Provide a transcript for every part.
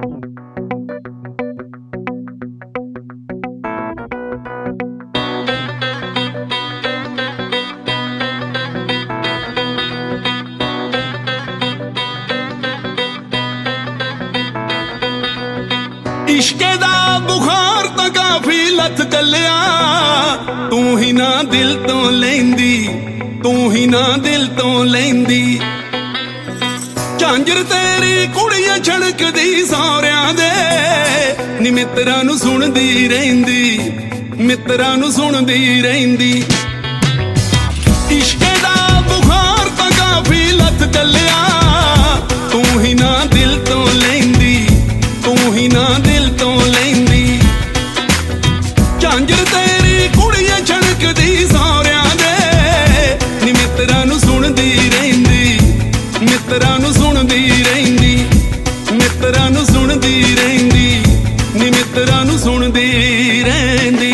इश्के दा बुखार तां काफी लथ चलिया, तू ही ना दिल तो लैंदी, तू ही ना दिल तो लैंदी। झांजर तेरी कुड़ियां छड़कदी सौरियां दे, नी मित्रां नूं सुणदी रहिंदी, मित्रां नूं सुणदी रहिंदी। इश्के दा बुखार तां काफी लथ चलिया, तू ही ना दिल तो लैंदी, तू ही ना दिल तो लैंदी। झांजर तेरी कुड़ियां छड़कदी सौरियां दे, नी मित्रां नूं सुणदी रहिंदी, मित्रां नूं सुणदी रहिंदी, मित्रां नूं सुणदी रहिंदी, नी मित्रां नूं सुणदी रहिंदी।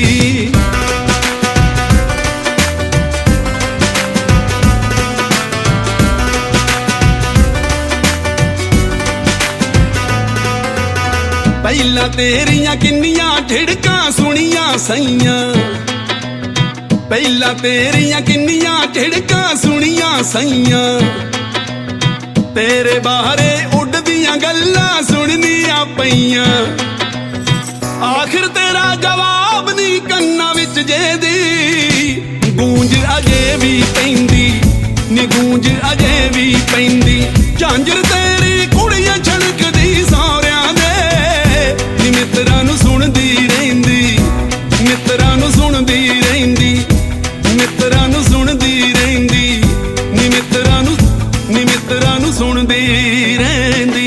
पहला तेरियां किन्नियां ठिड़कां सुनियां सईयां, पहला तेरियां किन्नियां ठिड़कां सुनियां सईयां। तेरे बारे उड़दियां गल्लां सुननियां पईयां, आखिर तेरा जवाब नी कन्ना विच जेदी, गूंज अजे भी पैंदी, नी गूंज अजे भी पैंदी। झांजर तेरी कुड़ियां छड़कदी सौरियां दे, नी मित्रां नूं सुणदी रहिंदी, मित्रां नूं सुणदी रहिंदी, मित्रां नूं सुणदी रहिंदी, नी मित्रां नूं सुणदी रहिंदी।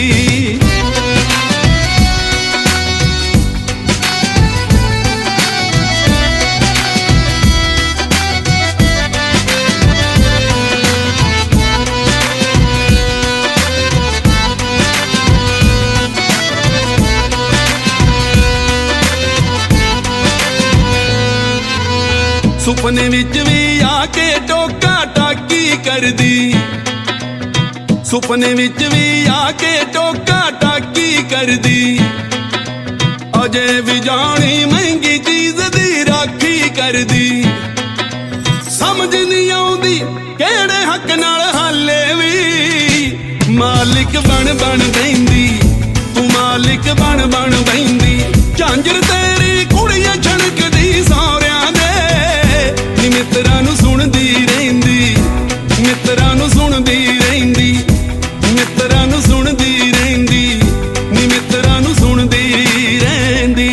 सुपने विच भी आके टोका टाकी करदी, सुपने विच भी आके टोका टाकी करदी। अजे भी जानी महंगी चीज दी राखी करदी, समझ नहीं आउंदी केड़े हक नाल हाले भी मालिक बन बन बैंदी, तू मालिक बन बन बैंदी। झांजर तेरी कुड़ियां छड़कदी सौरियां दे, नी मित्रां नूं सुणदी रहिंदी, मित्रां नूं सुणदी रहिंदी, मित्रां नूं सुणदी रहिंदी, नी मित्रां नूं सुणदी रहिंदी।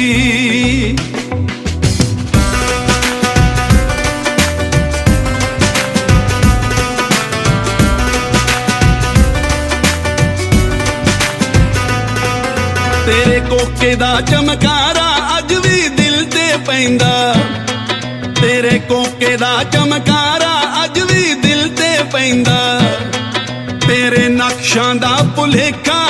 तेरे कोके दा चमकारा अज भी दिल ते पैंदा, तेरे कोके दा चमकारा अज भी दिल ते पैंदा। तेरे नक्शां दा भुलेखा